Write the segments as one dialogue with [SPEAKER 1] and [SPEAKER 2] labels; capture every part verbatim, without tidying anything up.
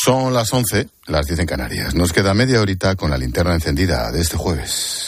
[SPEAKER 1] Son las once, las diez en Canarias. Nos queda media horita con la linterna encendida de este jueves.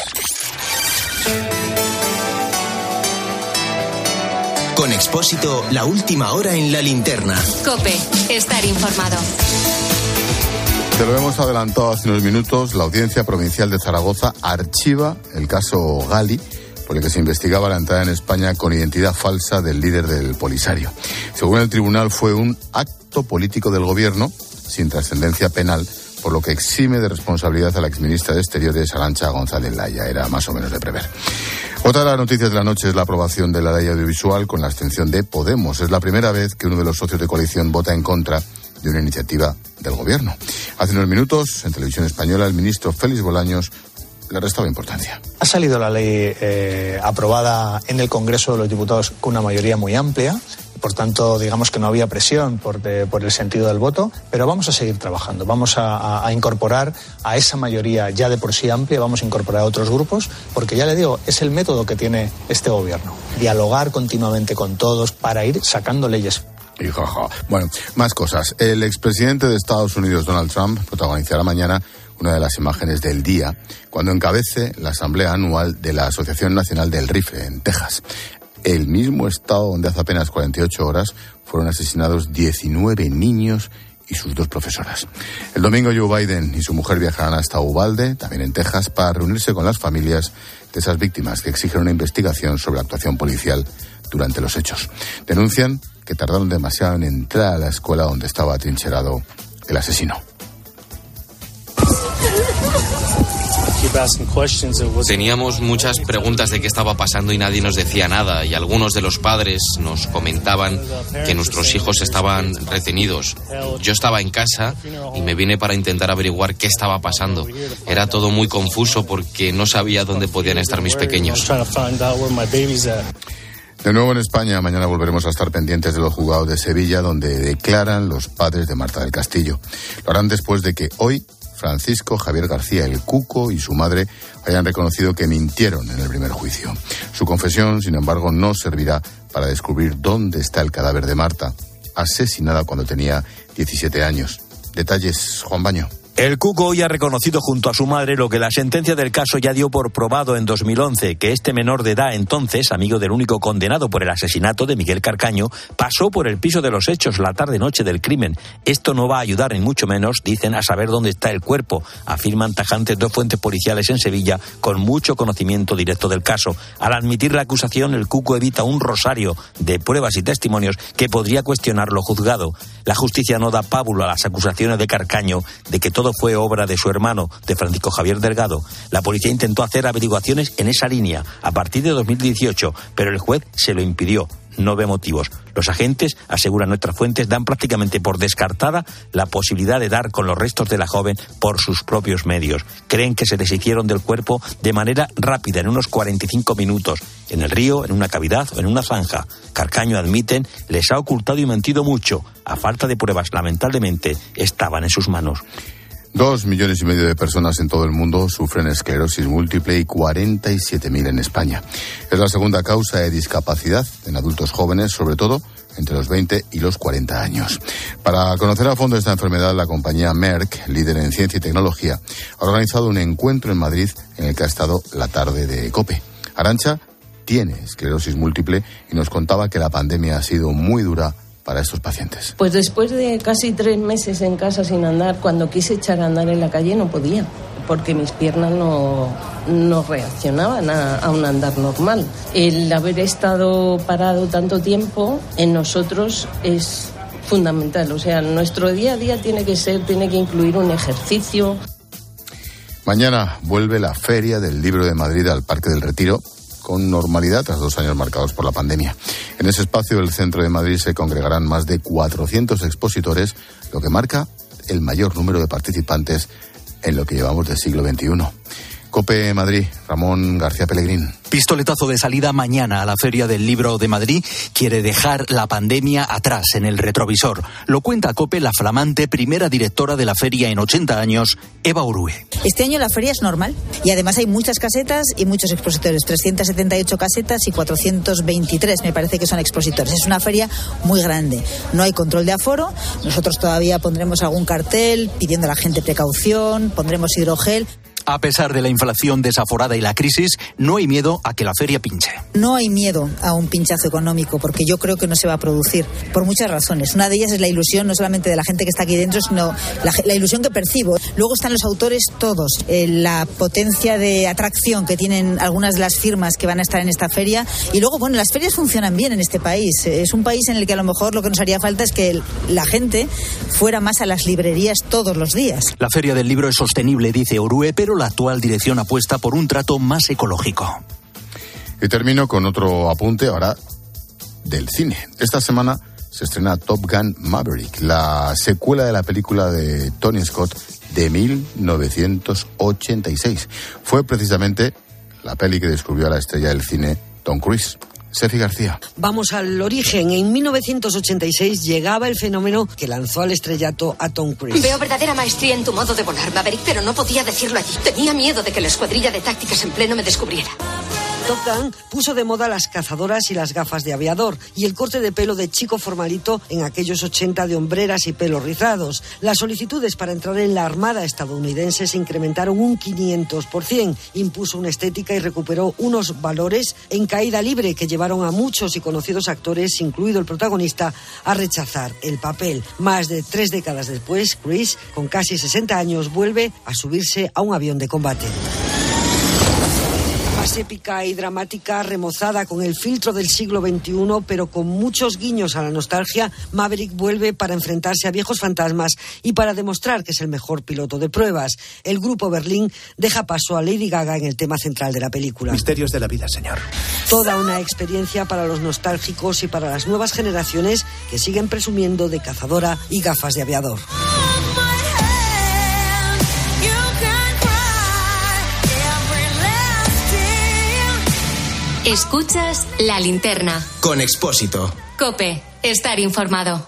[SPEAKER 2] Con Expósito, la última hora en la linterna.
[SPEAKER 3] COPE, estar informado.
[SPEAKER 1] Te lo hemos adelantado hace unos minutos. La Audiencia Provincial de Zaragoza archiva el caso Gali, por el que se investigaba la entrada en España con identidad falsa del líder del Polisario. Según el tribunal, fue un acto político del gobierno sin trascendencia penal, por lo que exime de responsabilidad a la exministra de Exteriores, Arantxa González Laya. Era más o menos de prever. Otra de las noticias de la noche es la aprobación de la ley audiovisual con la abstención de Podemos. Es la primera vez que uno de los socios de coalición vota en contra de una iniciativa del gobierno. Hace unos minutos, en Televisión Española, el ministro Félix Bolaños le restaba importancia.
[SPEAKER 4] Ha salido la ley eh, aprobada en el Congreso de los Diputados con una mayoría muy amplia. Por tanto, digamos que no había presión por, de, por el sentido del voto, pero vamos a seguir trabajando. Vamos a, a, a incorporar a esa mayoría ya de por sí amplia, vamos a incorporar a otros grupos, porque ya le digo, es el método que tiene este gobierno. Dialogar continuamente con todos para ir sacando leyes.
[SPEAKER 1] Y jaja. Bueno, más cosas. El expresidente de Estados Unidos, Donald Trump, protagonizará mañana una de las imágenes del día, cuando encabece la asamblea anual de la Asociación Nacional del Rifle en Texas. El mismo estado donde hace apenas cuarenta y ocho horas fueron asesinados diecinueve niños y sus dos profesoras. El domingo Joe Biden y su mujer viajarán hasta Uvalde, también en Texas, para reunirse con las familias de esas víctimas que exigen una investigación sobre la actuación policial durante los hechos. Denuncian que tardaron demasiado en entrar a la escuela donde estaba atrincherado el asesino.
[SPEAKER 5] Teníamos muchas preguntas de qué estaba pasando y nadie nos decía nada, y algunos de los padres nos comentaban que nuestros hijos estaban retenidos. Yo estaba en casa y me vine para intentar averiguar qué estaba pasando. Era todo muy confuso porque no sabía dónde podían estar mis pequeños.
[SPEAKER 1] De nuevo en España, mañana volveremos a estar pendientes de los juzgados de Sevilla, donde declaran los padres de Marta del Castillo. Lo harán después de que hoy Francisco Javier García el Cuco y su madre hayan reconocido que mintieron en el primer juicio. Su confesión, sin embargo, no servirá para descubrir dónde está el cadáver de Marta, asesinada cuando tenía diecisiete años. Detalles, Juan Baño.
[SPEAKER 6] El Cuco hoy ha reconocido junto a su madre lo que la sentencia del caso ya dio por probado en dos mil once, que este menor de edad, entonces amigo del único condenado por el asesinato de Miguel Carcaño, pasó por el piso de los hechos la tarde-noche del crimen. Esto no va a ayudar, ni mucho menos, dicen, a saber dónde está el cuerpo, afirman tajantes dos fuentes policiales en Sevilla con mucho conocimiento directo del caso. Al admitir la acusación, el Cuco evita un rosario de pruebas y testimonios que podría cuestionar lo juzgado. La justicia no da pábulo a las acusaciones de Carcaño de que todo fue obra de su hermano, de Francisco Javier Delgado. La policía intentó hacer averiguaciones en esa línea a partir de dos mil dieciocho, pero el juez se lo impidió. No ve motivos. Los agentes, aseguran nuestras fuentes, dan prácticamente por descartada la posibilidad de dar con los restos de la joven por sus propios medios. Creen que se deshicieron del cuerpo de manera rápida, en unos cuarenta y cinco minutos, en el río, en una cavidad o en una zanja. Carcaño, admiten, les ha ocultado y mentido mucho. A falta de pruebas, lamentablemente, estaban en sus manos.
[SPEAKER 1] Dos millones y medio de personas en todo el mundo sufren esclerosis múltiple y cuarenta y siete mil en España. Es la segunda causa de discapacidad en adultos jóvenes, sobre todo entre los veinte y los cuarenta años. Para conocer a fondo esta enfermedad, la compañía Merck, líder en ciencia y tecnología, ha organizado un encuentro en Madrid en el que ha estado la tarde de COPE. Arantxa tiene esclerosis múltiple y nos contaba que la pandemia ha sido muy dura para estos pacientes.
[SPEAKER 7] Pues después de casi tres meses en casa sin andar, cuando quise echar a andar en la calle no podía, porque mis piernas no, no reaccionaban a, a un andar normal. El haber estado parado tanto tiempo en nosotros es fundamental, o sea, nuestro día a día tiene que ser, tiene que incluir un ejercicio.
[SPEAKER 1] Mañana vuelve la Feria del Libro de Madrid al Parque del Retiro, con normalidad tras dos años marcados por la pandemia. En ese espacio del centro de Madrid se congregarán más de cuatrocientos expositores, lo que marca el mayor número de participantes en lo que llevamos del siglo veintiuno. COPE Madrid, Ramón García Pellegrín.
[SPEAKER 8] Pistoletazo de salida mañana a la Feria del Libro de Madrid. Quiere dejar la pandemia atrás, en el retrovisor. Lo cuenta COPE la flamante primera directora de la feria en ochenta años, Eva Urue.
[SPEAKER 9] Este año la feria es normal y además hay muchas casetas y muchos expositores. trescientas setenta y ocho casetas y cuatrocientos veintitrés me parece que son expositores. Es una feria muy grande. No hay control de aforo. Nosotros todavía pondremos algún cartel pidiendo a la gente precaución, pondremos hidrogel.
[SPEAKER 8] A pesar de la inflación desaforada y la crisis, no hay miedo a que la feria pinche.
[SPEAKER 9] No hay miedo a un pinchazo económico, porque yo creo que no se va a producir, por muchas razones. Una de ellas es la ilusión, no solamente de la gente que está aquí dentro, sino la, la ilusión que percibo. Luego están los autores todos, eh, la potencia de atracción que tienen algunas de las firmas que van a estar en esta feria. Y luego, bueno, las ferias funcionan bien en este país. Es un país en el que a lo mejor lo que nos haría falta es que la gente fuera más a las librerías todos los días.
[SPEAKER 8] La Feria del Libro es sostenible, dice Orue, pero la actual dirección apuesta por un trato más ecológico.
[SPEAKER 1] Y termino con otro apunte ahora del cine. Esta semana se estrena Top Gun Maverick, la secuela de la película de Tony Scott de mil novecientos ochenta y seis. Fue precisamente la peli que descubrió a la estrella del cine Tom Cruise. Sergio García.
[SPEAKER 10] Vamos al origen. En mil novecientos ochenta y seis llegaba el fenómeno que lanzó al estrellato a Tom Cruise.
[SPEAKER 3] Veo verdadera maestría en tu modo de volar, Maverick, pero no podía decirlo allí. Tenía miedo de que la escuadrilla de tácticas en pleno me descubriera.
[SPEAKER 10] Top Gun puso de moda las cazadoras y las gafas de aviador y el corte de pelo de chico formalito en aquellos ochenta de hombreras y pelos rizados. Las solicitudes para entrar en la Armada estadounidense se incrementaron un quinientos por ciento. Impuso una estética y recuperó unos valores en caída libre que llevaron a muchos y conocidos actores, incluido el protagonista, a rechazar el papel. Más de tres décadas después, Cruise, con casi sesenta años, vuelve a subirse a un avión de combate. Más épica y dramática, remozada con el filtro del siglo veintiuno, pero con muchos guiños a la nostalgia, Maverick vuelve para enfrentarse a viejos fantasmas y para demostrar que es el mejor piloto de pruebas. El grupo Berlín deja paso a Lady Gaga en el tema central de la película.
[SPEAKER 11] Misterios de la vida, señor.
[SPEAKER 10] Toda una experiencia para los nostálgicos y para las nuevas generaciones que siguen presumiendo de cazadora y gafas de aviador.
[SPEAKER 3] Escuchas La Linterna.
[SPEAKER 2] Con Expósito.
[SPEAKER 3] COPE. Estar informado.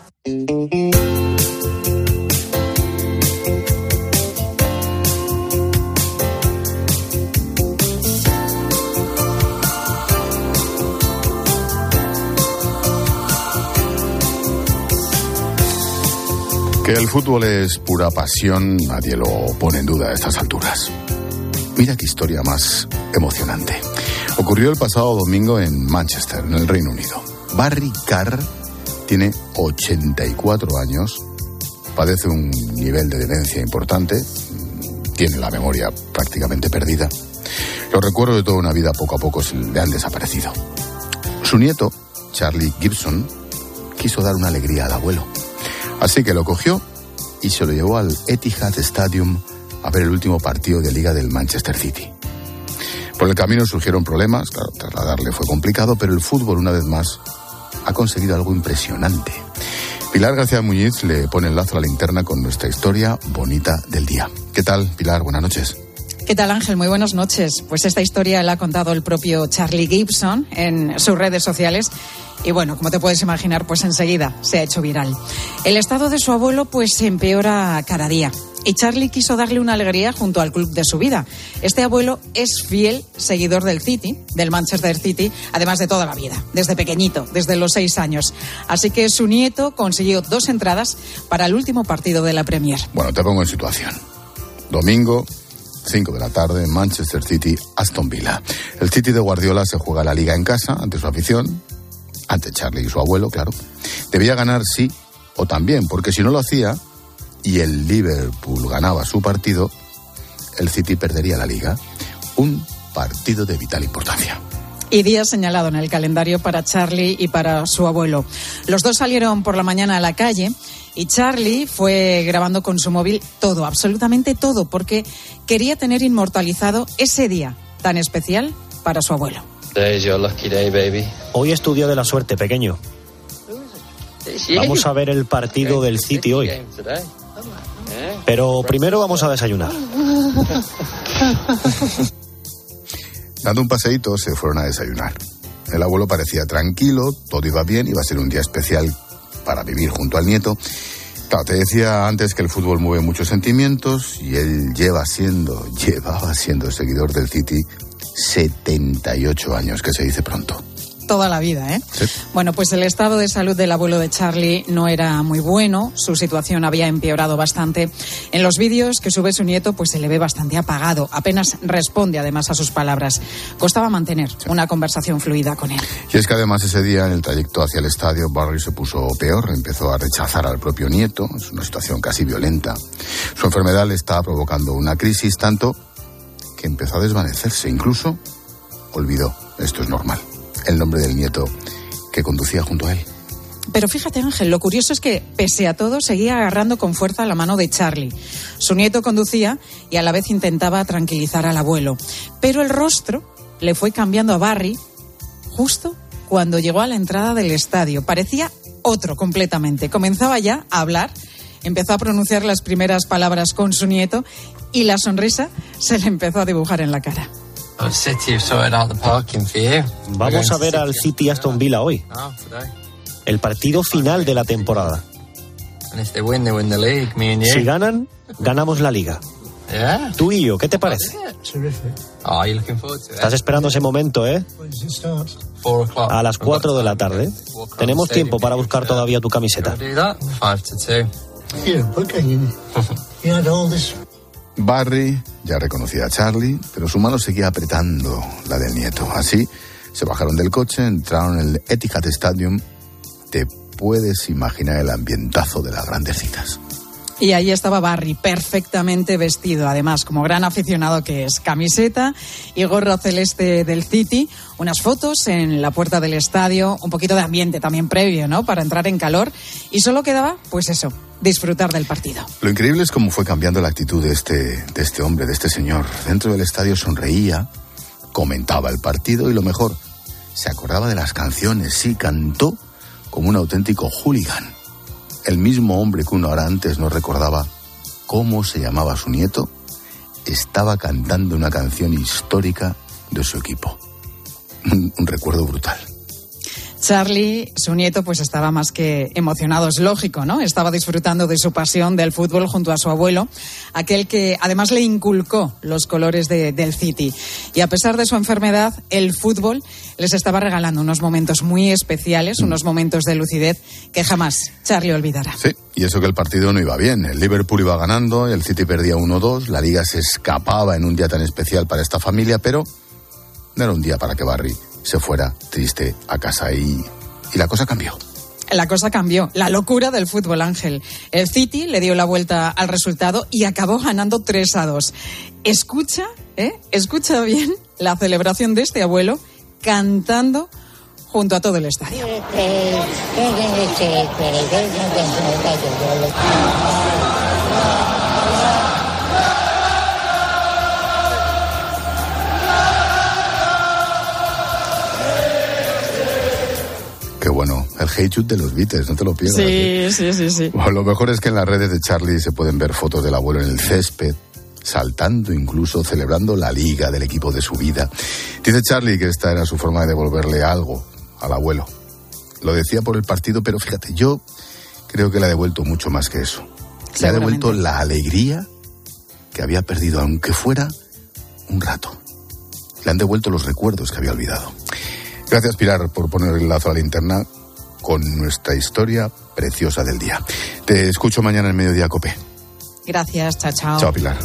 [SPEAKER 1] Que el fútbol es pura pasión, nadie lo pone en duda a estas alturas. Mira qué historia más emocionante. Ocurrió el pasado domingo en Manchester, en el Reino Unido. Barry Carr tiene ochenta y cuatro años, padece un nivel de demencia importante, tiene la memoria prácticamente perdida. Los recuerdos de toda una vida poco a poco le han desaparecido. Su nieto, Charlie Gibson, quiso dar una alegría al abuelo. Así que lo cogió y se lo llevó al Etihad Stadium a ver el último partido de Liga del Manchester City. Por el camino surgieron problemas, claro, trasladarle fue complicado, pero el fútbol, una vez más, ha conseguido algo impresionante. Pilar García Muñiz le pone el lazo a la linterna con nuestra historia bonita del día. ¿Qué tal, Pilar? Buenas noches.
[SPEAKER 12] ¿Qué tal, Ángel? Muy buenas noches. Pues esta historia la ha contado el propio Charlie Gibson en sus redes sociales y bueno, como te puedes imaginar, pues enseguida se ha hecho viral. El estado de su abuelo pues se empeora cada día y Charlie quiso darle una alegría junto al club de su vida. Este abuelo es fiel seguidor del City, del Manchester City, además de toda la vida, desde pequeñito, desde los seis años. Así que su nieto consiguió dos entradas para el último partido de la Premier.
[SPEAKER 1] Bueno, te pongo en situación. Domingo, cinco de la tarde, Manchester City, Aston Villa. El City de Guardiola se juega la Liga en casa, ante su afición, ante Charlie y su abuelo, claro. Debía ganar sí o también, porque si no lo hacía y el Liverpool ganaba su partido, el City perdería la Liga. Un partido de vital importancia.
[SPEAKER 12] Y día señalado en el calendario para Charlie y para su abuelo. Los dos salieron por la mañana a la calle y Charlie fue grabando con su móvil todo, absolutamente todo, porque quería tener inmortalizado ese día tan especial para su abuelo.
[SPEAKER 13] Today's your lucky day, baby.
[SPEAKER 14] Hoy es tu día de la suerte, pequeño. Vamos a ver el partido del City hoy.
[SPEAKER 11] Pero primero vamos a desayunar.
[SPEAKER 1] Dando un paseíto, se fueron a desayunar. El abuelo parecía tranquilo, todo iba bien, iba a ser un día especial para vivir junto al nieto. Claro, te decía antes que el fútbol mueve muchos sentimientos y él lleva siendo, llevaba siendo seguidor del City setenta y ocho años, que se dice pronto.
[SPEAKER 12] Toda la vida, ¿eh? Sí. Bueno, pues el estado de salud del abuelo de Charlie no era muy bueno, su situación había empeorado bastante. En los vídeos que sube su nieto, pues se le ve bastante apagado, apenas responde además a sus palabras. Costaba mantener sí. una conversación fluida con él.
[SPEAKER 1] Y es que además ese día en el trayecto hacia el estadio, Barry se puso peor, empezó a rechazar al propio nieto, es una situación casi violenta. Su enfermedad le estaba provocando una crisis tanto que empezó a desvanecerse, incluso olvidó, esto es normal, el nombre del nieto que conducía junto a él.
[SPEAKER 12] Pero fíjate, Ángel, lo curioso es que, pese a todo, seguía agarrando con fuerza la mano de Charlie. Su nieto conducía y a la vez intentaba tranquilizar al abuelo. Pero el rostro le fue cambiando a Barry justo cuando llegó a la entrada del estadio. Parecía otro completamente. Comenzaba ya a hablar, empezó a pronunciar las primeras palabras con su nieto y la sonrisa se le empezó a dibujar en la cara.
[SPEAKER 11] Vamos a ver al City Aston Villa hoy. El partido final de la temporada. Si ganan, ganamos la liga. Tú y yo, ¿qué te parece? Estás esperando ese momento, ¿eh? A las cuatro de la tarde. Tenemos tiempo para buscar todavía tu camiseta.
[SPEAKER 1] Barry ya reconocía a Charlie, pero su mano seguía apretando la del nieto. Así se bajaron del coche, entraron en el Etihad Stadium. Te puedes imaginar el ambientazo de las grandes citas.
[SPEAKER 12] Y ahí estaba Barry, perfectamente vestido, además, como gran aficionado que es. Camiseta y gorro celeste del City, unas fotos en la puerta del estadio, un poquito de ambiente también previo, ¿no?, para entrar en calor. Y solo quedaba, pues eso, disfrutar del partido.
[SPEAKER 1] Lo increíble es cómo fue cambiando la actitud de este, de este hombre, de este señor. Dentro del estadio sonreía, comentaba el partido y lo mejor, se acordaba de las canciones. Sí, cantó como un auténtico hooligan. El mismo hombre que una hora antes no recordaba cómo se llamaba su nieto, estaba cantando una canción histórica de su equipo. Un, un recuerdo brutal.
[SPEAKER 12] Charlie, su nieto, pues estaba más que emocionado, es lógico, ¿no? Estaba disfrutando de su pasión del fútbol junto a su abuelo, aquel que además le inculcó los colores de, del City. Y a pesar de su enfermedad, el fútbol les estaba regalando unos momentos muy especiales, unos momentos de lucidez que jamás Charlie olvidará.
[SPEAKER 1] Sí, y eso que el partido no iba bien. El Liverpool iba ganando, el City perdía uno dos, la Liga se escapaba en un día tan especial para esta familia, pero no era un día para que Barry se fuera triste a casa y, y la cosa cambió.
[SPEAKER 12] La cosa cambió, la locura del fútbol, Ángel. El City le dio la vuelta al resultado y acabó ganando tres a dos. Escucha, ¿eh? Escucha bien la celebración de este abuelo cantando junto a todo el estadio.
[SPEAKER 1] Qué bueno, el Hey Jude de los Beatles, no te lo pierdas.
[SPEAKER 12] Sí,
[SPEAKER 1] ¿eh?
[SPEAKER 12] sí, sí, sí.
[SPEAKER 1] Bueno, lo mejor es que en las redes de Charlie se pueden ver fotos del abuelo en el césped, saltando incluso, celebrando la liga del equipo de su vida. Dice Charlie que esta era su forma de devolverle algo al abuelo. Lo decía por el partido, pero fíjate, yo creo que le ha devuelto mucho más que eso. Le ha devuelto la alegría que había perdido, aunque fuera un rato. Le han devuelto los recuerdos que había olvidado. Gracias, Pilar, por poner el lazo a la linterna con nuestra historia preciosa del día. Te escucho mañana en Mediodía Cope.
[SPEAKER 12] Gracias, chao, chao.
[SPEAKER 1] Chao, Pilar.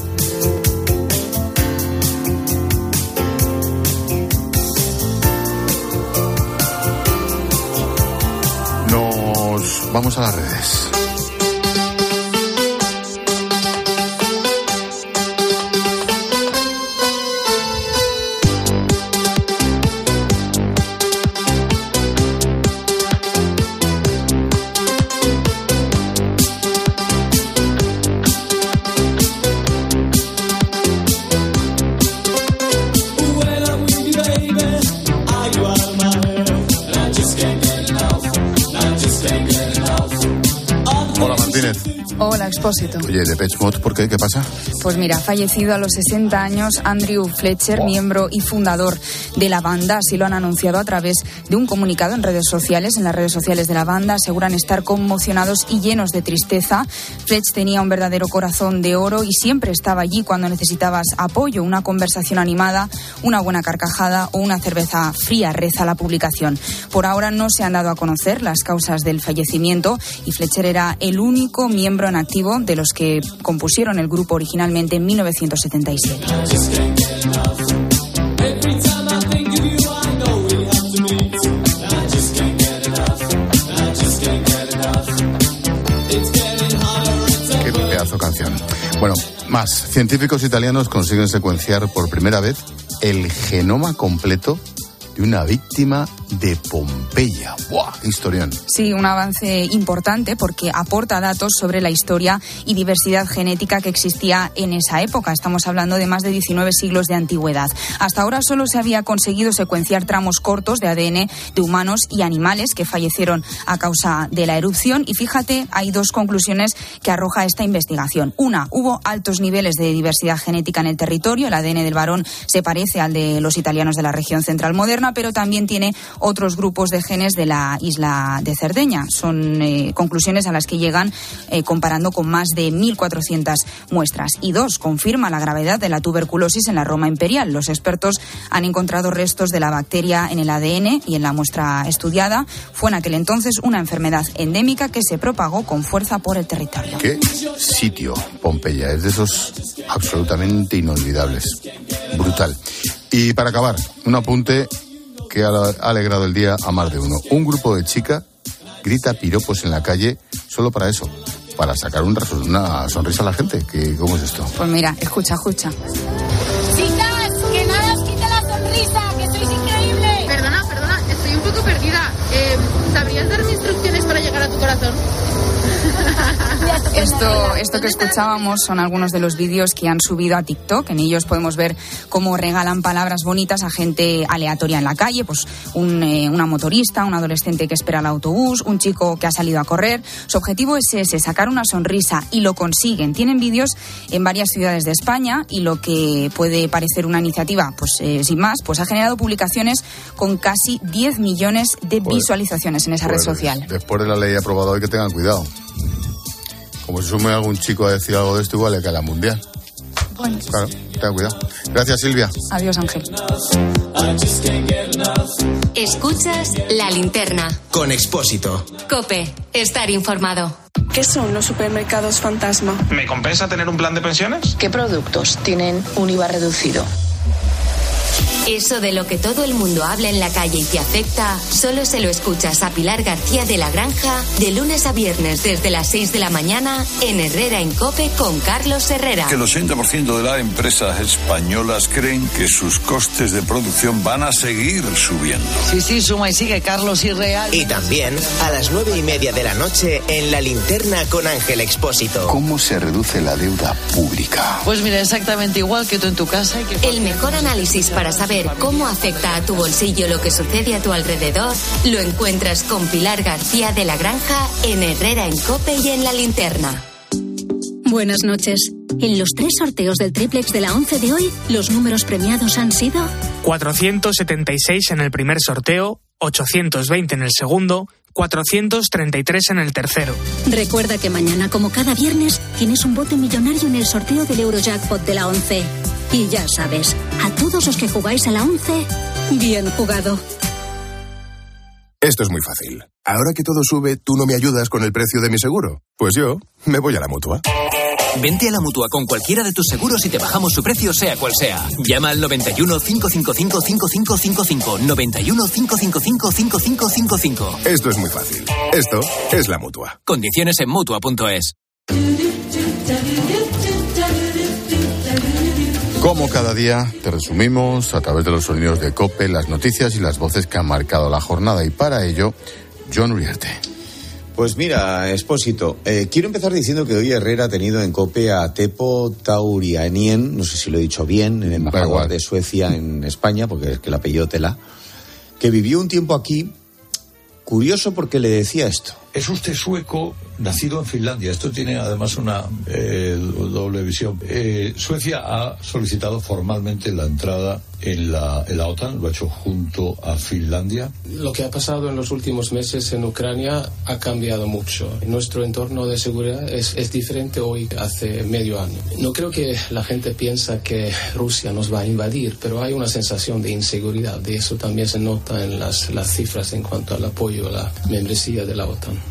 [SPEAKER 1] Nos vamos a las redes.
[SPEAKER 14] Hola, Expósito.
[SPEAKER 1] Oye, Depeche Mode, ¿por qué? ¿Qué pasa?
[SPEAKER 14] Pues mira, ha fallecido a los sesenta años Andrew Fletcher, oh. miembro y fundador de la banda. Así lo han anunciado a través de un comunicado en redes sociales. En las redes sociales de la banda aseguran estar conmocionados y llenos de tristeza. Fletcher tenía un verdadero corazón de oro y siempre estaba allí cuando necesitabas apoyo, una conversación animada, una buena carcajada o una cerveza fría, reza la publicación. Por ahora no se han dado a conocer las causas del fallecimiento y Fletcher era el único miembro en activo de los que compusieron el grupo originalmente en mil novecientos setenta y siete.
[SPEAKER 1] Qué pedazo canción. Bueno, más. Científicos italianos consiguen secuenciar por primera vez el genoma completo de una víctima de Pompeya. ¡Buah! ¡Qué historión!
[SPEAKER 14] Sí, un avance importante porque aporta datos sobre la historia y diversidad genética que existía en esa época. Estamos hablando de más de diecinueve siglos de antigüedad. Hasta ahora solo se había conseguido secuenciar tramos cortos de A D N de humanos y animales que fallecieron a causa de la erupción. Y fíjate, hay dos conclusiones que arroja esta investigación. Una, hubo altos niveles de diversidad genética en el territorio. El A D N del varón se parece al de los italianos de la región central moderna, pero también tiene otros grupos de genes de la isla de Cerdeña. Son eh, conclusiones a las que llegan eh, comparando con más de mil cuatrocientas muestras. Y dos, confirma la gravedad de la tuberculosis en la Roma imperial. Los expertos han encontrado restos de la bacteria en el A D N y en la muestra estudiada. Fue en aquel entonces una enfermedad endémica que se propagó con fuerza por el territorio.
[SPEAKER 1] ¿Qué sitio, Pompeya? Es de esos absolutamente inolvidables. Brutal. Y para acabar, un apunte que ha alegrado el día a más de uno. Un grupo de chicas grita piropos en la calle solo para eso, para sacar un, una sonrisa a la gente. ¿Qué, ¿Cómo es esto?
[SPEAKER 14] Pues mira, escucha, escucha.
[SPEAKER 15] Chicas, que nada os quite la sonrisa, que sois increíbles.
[SPEAKER 16] Perdona, perdona, estoy un poco perdida. Eh, ¿Sabrías darme instrucciones para llegar a tu corazón?
[SPEAKER 14] Esto, esto que escuchábamos son algunos de los vídeos que han subido a TikTok. En ellos podemos ver cómo regalan palabras bonitas a gente aleatoria en la calle, pues un, eh, una motorista, un adolescente que espera el autobús, un chico que ha salido a correr. Su objetivo es ese, sacar una sonrisa, y lo consiguen. Tienen vídeos en varias ciudades de España y lo que puede parecer una iniciativa, pues eh, sin más, pues ha generado publicaciones con casi diez millones de pues, visualizaciones en esa pues, red social.
[SPEAKER 1] Después de la ley aprobada hoy, que tengan cuidado. Como se sume algún chico a decir algo de esto, igual le cae la mundial.
[SPEAKER 14] Bueno.
[SPEAKER 1] Claro, ten cuidado. Gracias, Silvia.
[SPEAKER 14] Adiós, Ángel.
[SPEAKER 17] Escuchas La Linterna.
[SPEAKER 2] Con Expósito.
[SPEAKER 17] COPE. Estar informado.
[SPEAKER 18] ¿Qué son los supermercados fantasma?
[SPEAKER 19] ¿Me compensa tener un plan de pensiones?
[SPEAKER 18] ¿Qué productos tienen un I V A reducido?
[SPEAKER 17] Eso de lo que todo el mundo habla en la calle y te afecta, solo se lo escuchas a Pilar García de la Granja de lunes a viernes desde las seis de la mañana en Herrera en COPE con Carlos Herrera.
[SPEAKER 20] Que el ochenta por ciento de las empresas españolas creen que sus costes de producción van a seguir subiendo.
[SPEAKER 10] Sí, sí, suma y sigue Carlos y Real.
[SPEAKER 2] Y también a las nueve y media de la noche en La Linterna con Ángel Expósito.
[SPEAKER 20] ¿Cómo se reduce la deuda pública?
[SPEAKER 10] Pues mira, exactamente igual que tú en tu casa. Y que...
[SPEAKER 17] El mejor análisis para saber cómo afecta a tu bolsillo lo que sucede a tu alrededor lo encuentras con Pilar García de la Granja en Herrera en COPE y en La Linterna.
[SPEAKER 21] Buenas noches. En los tres sorteos del triplex de la once de hoy, los números premiados han sido
[SPEAKER 22] cuatrocientos setenta y seis en el primer sorteo, ochocientos veinte en el segundo, cuatrocientos treinta y tres en el tercero.
[SPEAKER 21] Recuerda que mañana, como cada viernes, tienes un bote millonario en el sorteo del Eurojackpot de la once. Y ya sabes, a todos los que jugáis a la once, bien jugado.
[SPEAKER 23] Esto es muy fácil. Ahora que todo sube, ¿tú no me ayudas con el precio de mi seguro? Pues yo me voy a la Mutua.
[SPEAKER 24] Vente a la Mutua con cualquiera de tus seguros y te bajamos su precio sea cual sea. Llama al noventa y uno, cinco cinco cinco, cinco cinco cinco cinco. noventa y uno, cinco cinco cinco, cinco cinco cinco cinco.
[SPEAKER 23] Esto es muy fácil. Esto es la Mutua.
[SPEAKER 24] Condiciones en Mutua punto es.
[SPEAKER 1] Como cada día, te resumimos a través de los sonidos de COPE las noticias y las voces que han marcado la jornada. Y para ello, John Uriarte.
[SPEAKER 25] Pues mira, Expósito, eh, quiero empezar diciendo que hoy Herrera ha tenido en COPE a Teppo Taurianien, no sé si lo he dicho bien, el embajador de Suecia en España, porque es que el apellido tela, que vivió un tiempo aquí, curioso porque le decía esto.
[SPEAKER 20] es usted sueco, nacido en Finlandia. Esto tiene además una eh, doble visión. Eh, Suecia ha solicitado formalmente la entrada en la, en la OTAN, lo ha hecho junto a Finlandia.
[SPEAKER 4] Lo que ha pasado en los últimos meses en Ucrania ha cambiado mucho. Nuestro entorno de seguridad es, es diferente hoy que hace medio año. No creo que la gente piensa que Rusia nos va a invadir, pero hay una sensación de inseguridad. De eso también se nota en las, las cifras en cuanto al apoyo a la membresía de la OTAN.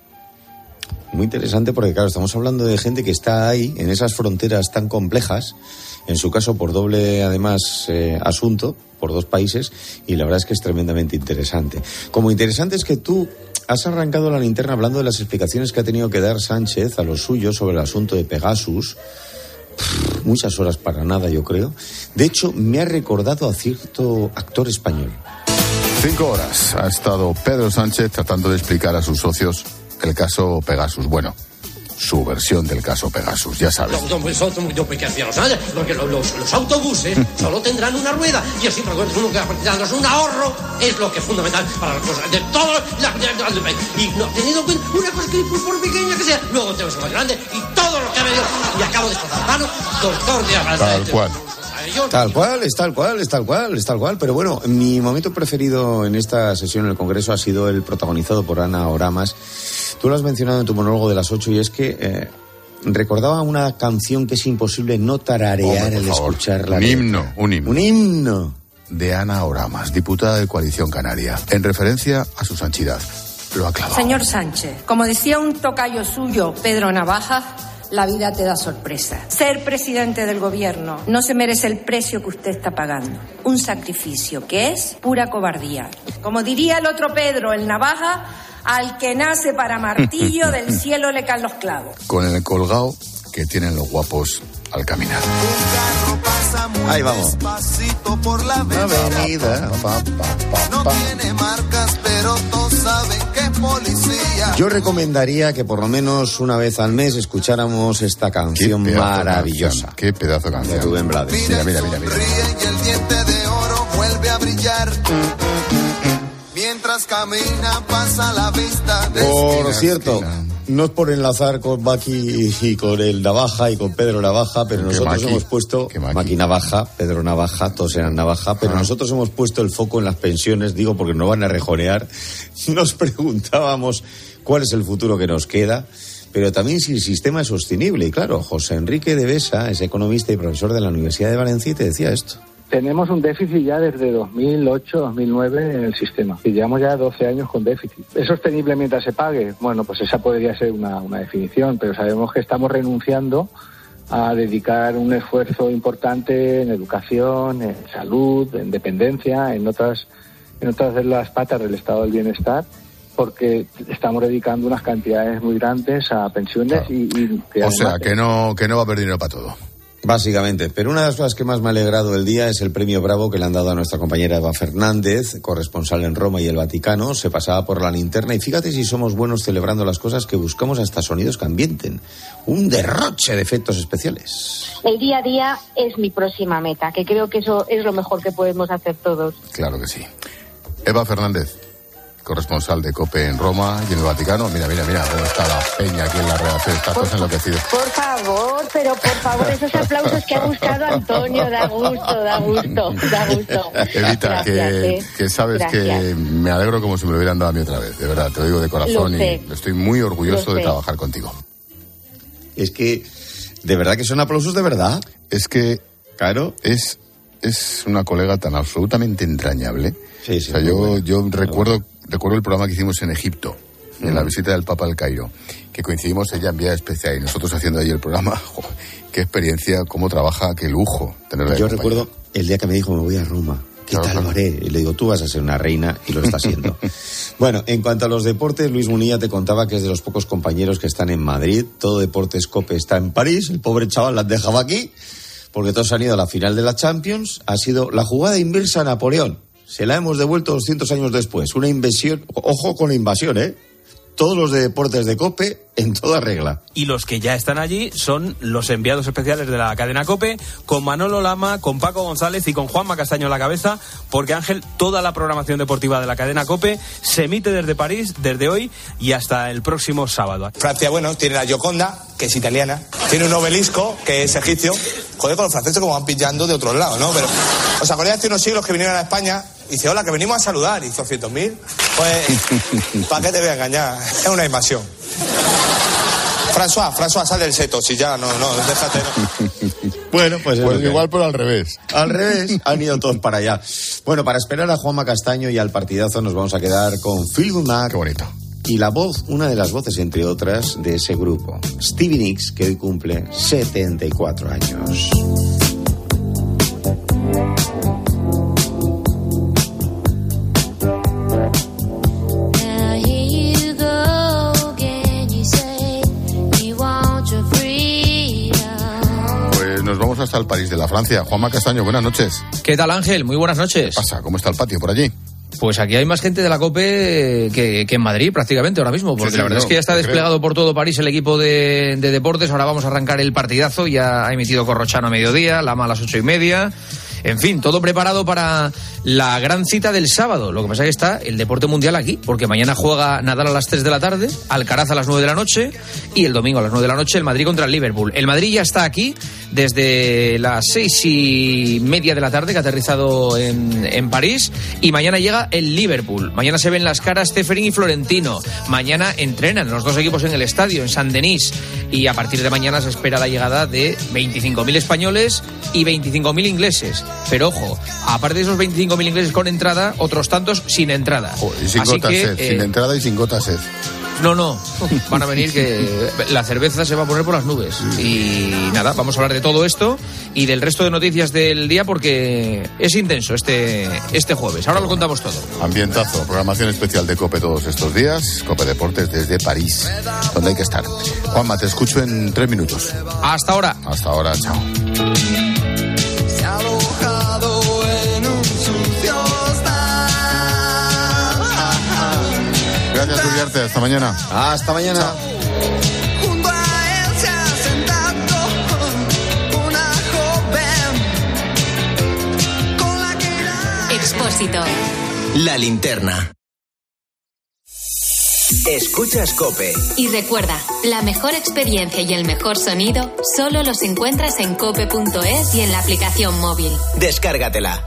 [SPEAKER 25] Muy interesante porque, claro, estamos hablando de gente que está ahí, en esas fronteras tan complejas, en su caso por doble, además, eh, asunto, por dos países, y la verdad es que es tremendamente interesante. Como interesante es que tú has arrancado la linterna hablando de las explicaciones que ha tenido que dar Sánchez a los suyos sobre el asunto de Pegasus. Pff, muchas horas para nada, yo creo. De hecho, me ha recordado a cierto actor español.
[SPEAKER 1] Cinco horas ha estado Pedro Sánchez tratando de explicar a sus socios el caso Pegasus. Bueno, su versión del caso Pegasus, ya sabes.
[SPEAKER 5] No, no, eso no hay que hacerlo, ¿sabes? Porque los, los, los autobuses solo tendrán una rueda y así, porque uno que es un ahorro, es lo que es fundamental para las cosas de todo la, de, de, de, y no teniendo en cuenta una cosa que por pequeña que sea, luego tenemos más grande y todo lo que ha venido y acabo de destrozar mano, doctor de
[SPEAKER 1] Tal cual.
[SPEAKER 25] Tal cual, es tal cual, es tal cual, es tal cual. Pero bueno, mi momento preferido en esta sesión en el Congreso ha sido el protagonizado por Ana Oramas. Tú lo has mencionado en tu monólogo de las ocho y es que eh, recordaba una canción que es imposible no tararear al escucharla.
[SPEAKER 1] Un himno, un himno.
[SPEAKER 25] Un himno.
[SPEAKER 1] De Ana Oramas, diputada de Coalición Canaria, en referencia a su santidad. Lo ha clavado.
[SPEAKER 6] Señor Sánchez, como decía un tocayo suyo, Pedro Navaja, la vida te da sorpresa. Ser presidente del gobierno no se merece el precio que usted está pagando. Un sacrificio que es pura cobardía. Como diría el otro Pedro, el Navaja, al que nace para martillo, del cielo le caen los clavos.
[SPEAKER 1] Con el colgado que tienen los guapos al caminar.
[SPEAKER 25] Ahí vamos.
[SPEAKER 7] Por la avenida. Pa, pa, pa, no pa. Tiene marcas, pero todos saben que es policía.
[SPEAKER 25] Yo recomendaría que por lo menos una vez al mes escucháramos esta canción Qué maravillosa.
[SPEAKER 1] Canción. Qué pedazo de canción.
[SPEAKER 25] De Rubén Blades.
[SPEAKER 1] Mira, mira, mira, mira.
[SPEAKER 7] Y el diente de oro vuelve a brillar. Mientras camina pasa la vista. De
[SPEAKER 25] por cierto, no es por enlazar con Maki y con el Navaja y con Pedro Navaja, pero nosotros Maki, hemos puesto Maki. Maki Navaja, Pedro Navaja, todos eran Navaja, pero ah. nosotros hemos puesto el foco en las pensiones, digo porque nos van a rejonear. Nos preguntábamos cuál es el futuro que nos queda, pero también si el sistema es sostenible. Y claro, José Enrique de Besa es economista y profesor de la Universidad de Valencia y te decía esto.
[SPEAKER 9] Tenemos un déficit ya desde dos mil ocho, dos mil nueve en el sistema. Y llevamos ya doce años con déficit. ¿Es sostenible mientras se pague? Bueno, pues esa podría ser una, una definición, pero sabemos que estamos renunciando a dedicar un esfuerzo importante en educación, en salud, en dependencia, en otras, en otras de las patas del estado del bienestar, porque estamos dedicando unas cantidades muy grandes a pensiones. Claro. y, y que
[SPEAKER 1] O sea, que no, que no va a haber dinero para todo.
[SPEAKER 25] Básicamente, pero una de las cosas que más me ha alegrado el día es el premio Bravo que le han dado a nuestra compañera Eva Fernández, corresponsal en Roma y el Vaticano. Se pasaba por la linterna y fíjate si somos buenos celebrando las cosas que buscamos hasta sonidos que ambienten. Un derroche de efectos especiales.
[SPEAKER 26] El día a día es mi próxima meta, que creo que eso es lo mejor que podemos hacer todos.
[SPEAKER 1] Claro que sí. Eva Fernández, corresponsal de COPE en Roma y en el Vaticano. Mira, mira, mira cómo está la peña aquí en la redacción. Está todos enloquecidos.
[SPEAKER 26] Por favor, pero por favor, esos aplausos que ha buscado Antonio, da gusto, da gusto, da gusto.
[SPEAKER 1] Evita, Gracias, que, eh. que sabes Gracias. que me alegro como si me lo hubieran dado a mí otra vez. De verdad, te lo digo de corazón y estoy muy orgulloso de trabajar contigo.
[SPEAKER 25] Es que, de verdad que son aplausos de verdad.
[SPEAKER 1] Es que, claro, es, es una colega tan absolutamente entrañable.
[SPEAKER 25] Sí, sí.
[SPEAKER 1] O sea, yo, bueno. yo recuerdo... Recuerdo el programa que hicimos en Egipto, en la visita del Papa al Cairo, que coincidimos ella en vía especial y nosotros haciendo ahí el programa. Jo, qué experiencia, cómo trabaja, qué lujo tenerla.
[SPEAKER 25] Yo recuerdo el día que me dijo me voy a Roma. ¿Qué claro, tal claro. lo haré? Y le digo, tú vas a ser una reina y lo está haciendo. Bueno, en cuanto a los deportes, Luis Munilla te contaba que es de los pocos compañeros que están en Madrid. Todo Deportes COPE está en París. El pobre chaval la han dejado aquí porque todos han ido a la final de la Champions. Ha sido la jugada inversa a Napoleón. Se la hemos devuelto doscientos años después. Una invasión, ojo con la invasión, ¿eh? todos los de deportes de COPE en toda regla.
[SPEAKER 3] Y los que ya están allí son los enviados especiales de la cadena COPE, con Manolo Lama, con Paco González y con Juanma Castaño a la cabeza, porque Ángel, toda la programación deportiva de la cadena COPE se emite desde París, desde hoy y hasta el próximo sábado.
[SPEAKER 8] Francia, bueno, tiene la Gioconda, que es italiana, tiene un obelisco, que es egipcio. Joder, con los franceses como van pillando de otros lados, ¿no? Pero, ¿os acordáis hace unos siglos que vinieron a España? Y dice, hola, que venimos a saludar. Y hizo cientos mil. Pues, ¿para qué te voy a engañar? Es una invasión. François, François, sal del seto, si ya, no, no, déjate. No.
[SPEAKER 25] Bueno, pues,
[SPEAKER 1] pues igual, pero al revés.
[SPEAKER 25] Al revés, han ido todos para allá. Bueno, para esperar a Juanma Castaño y al partidazo nos vamos a quedar con Phil Goodmark.
[SPEAKER 1] Qué bonito.
[SPEAKER 25] Y la voz, una de las voces, entre otras, de ese grupo, Stevie Nicks, que hoy cumple setenta y cuatro años.
[SPEAKER 1] Nos vamos hasta el París de la Francia. Juanma Castaño, buenas noches.
[SPEAKER 11] ¿Qué tal, Ángel? Muy buenas noches.
[SPEAKER 1] ¿Qué pasa? ¿Cómo está el patio por allí?
[SPEAKER 11] Pues aquí hay más gente de la COPE que, que en Madrid prácticamente ahora mismo, porque sí, sí, la verdad no, es que ya está desplegado creo. por todo París el equipo de, de deportes. Ahora vamos a arrancar el partidazo. Ya ha emitido Corrochano a mediodía, Lama a las ocho y media. En fin, todo preparado para la gran cita del sábado. Lo que pasa es que está el deporte mundial aquí, porque mañana juega Nadal a las tres de la tarde, Alcaraz a las nueve de la noche y el domingo a las nueve de la noche el Madrid contra el Liverpool. El Madrid ya está aquí desde las seis y media de la tarde, que ha aterrizado en, en París, y mañana llega el Liverpool. Mañana se ven las caras Ceferín y Florentino. Mañana entrenan los dos equipos en el estadio, en Saint-Denis, y a partir de mañana se espera la llegada de veinticinco mil españoles y veinticinco mil ingleses. Pero ojo, aparte de esos veinticinco mil ingleses con entrada, otros tantos sin entrada.
[SPEAKER 1] Oh, y sin gota sed, eh, sin entrada y sin gota sed.
[SPEAKER 11] No, no, van a venir que la cerveza se va a poner por las nubes. Y nada, vamos a hablar de todo esto y del resto de noticias del día, porque es intenso este, este jueves. Ahora lo contamos todo.
[SPEAKER 1] Ambientazo, programación especial de COPE todos estos días. COPE Deportes desde París, donde hay que estar. Juanma, te escucho en tres minutos.
[SPEAKER 11] Hasta ahora.
[SPEAKER 1] Hasta ahora, chao. Gracias, Uriarte. Hasta mañana.
[SPEAKER 25] Hasta mañana. Chao.
[SPEAKER 17] Expósito. La linterna. Escuchas COPE. Y recuerda, la mejor experiencia y el mejor sonido solo los encuentras en cope punto es y en la aplicación móvil. Descárgatela.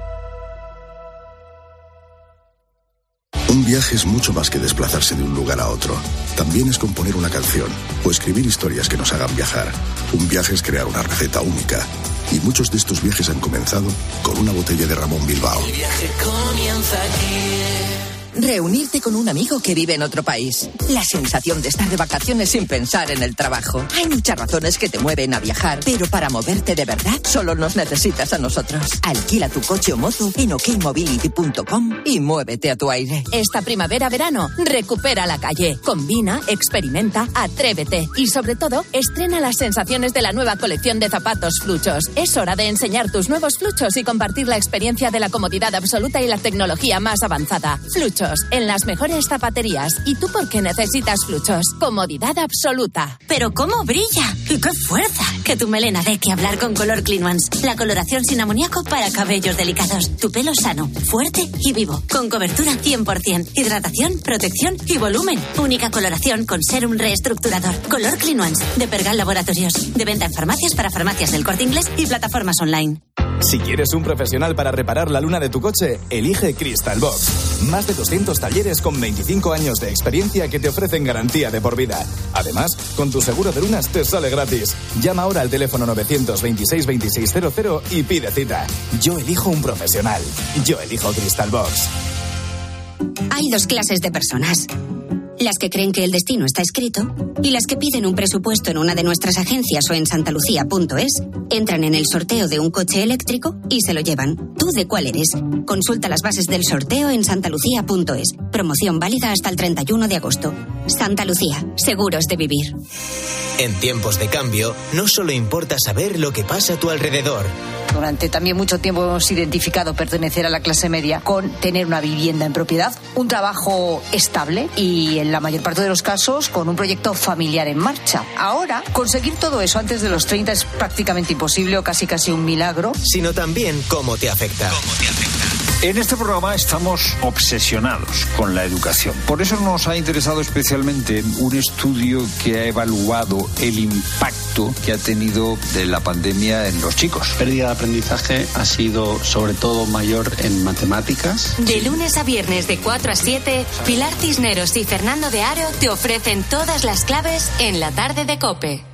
[SPEAKER 12] Un viaje es mucho más que desplazarse de un lugar a otro. También es componer una canción o escribir historias que nos hagan viajar. Un viaje es crear una receta única. Y muchos de estos viajes han comenzado con una botella de Ramón Bilbao.
[SPEAKER 13] El viaje comienza aquí.
[SPEAKER 15] Reunirte con un amigo que vive en otro país. La sensación de estar de vacaciones sin pensar en el trabajo. Hay muchas razones que te mueven a viajar, pero para moverte de verdad solo nos necesitas a nosotros. Alquila tu coche o moto en ok mobility punto com y muévete a tu aire.
[SPEAKER 27] Esta primavera-verano, recupera la calle. Combina, experimenta, atrévete y sobre todo, estrena las sensaciones de la nueva colección de zapatos Fluchos. Es hora de enseñar tus nuevos Fluchos y compartir la experiencia de la comodidad absoluta y la tecnología más avanzada. Fluchos, en las mejores zapaterías. ¿Y tú por qué necesitas Fluchos? Comodidad absoluta.
[SPEAKER 21] Pero ¿cómo brilla? ¡Y qué fuerza! Que tu melena dé que hablar con Color Clean Ones. La coloración sin amoníaco para cabellos delicados. Tu pelo sano, fuerte y vivo. Con cobertura cien por ciento. Hidratación, protección y volumen. Única coloración con serum reestructurador. Color Clean Ones, de Pergal Laboratorios. De venta en farmacias para farmacias del Corte Inglés y plataformas online.
[SPEAKER 28] Si quieres un profesional para reparar la luna de tu coche, elige Crystal Box. Más de doscientos talleres con veinticinco años de experiencia que te ofrecen garantía de por vida. Además, con tu seguro de lunas te sale gratis. Llama ahora al teléfono novecientos veintiséis veintiséis cero cero y pide cita. Yo elijo un profesional. Yo elijo Crystal Box.
[SPEAKER 21] Hay dos clases de personas. Las que creen que el destino está escrito y las que piden un presupuesto en una de nuestras agencias o en santalucía punto es, entran en el sorteo de un coche eléctrico y se lo llevan. ¿Tú de cuál eres? Consulta las bases del sorteo en santalucía punto es. Promoción válida hasta el treinta y uno de agosto. Santa Lucía, seguros de vivir.
[SPEAKER 2] En tiempos de cambio, no solo importa saber lo que pasa a tu alrededor.
[SPEAKER 10] Durante también mucho tiempo hemos identificado pertenecer a la clase media con tener una vivienda en propiedad, un trabajo estable y en la mayor parte de los casos con un proyecto familiar en marcha. Ahora, conseguir todo eso antes de los treinta es prácticamente imposible o casi casi un milagro.
[SPEAKER 2] Sino también cómo te afecta. ¿Cómo te afecta?
[SPEAKER 14] En este programa estamos obsesionados con la educación. Por eso nos ha interesado especialmente un estudio que ha evaluado el impacto que ha tenido de la pandemia en los chicos.
[SPEAKER 16] La pérdida de aprendizaje ha sido sobre todo mayor en matemáticas.
[SPEAKER 17] De lunes a viernes de cuatro a siete, Pilar Cisneros y Fernando de Aro te ofrecen todas las claves en la tarde de COPE.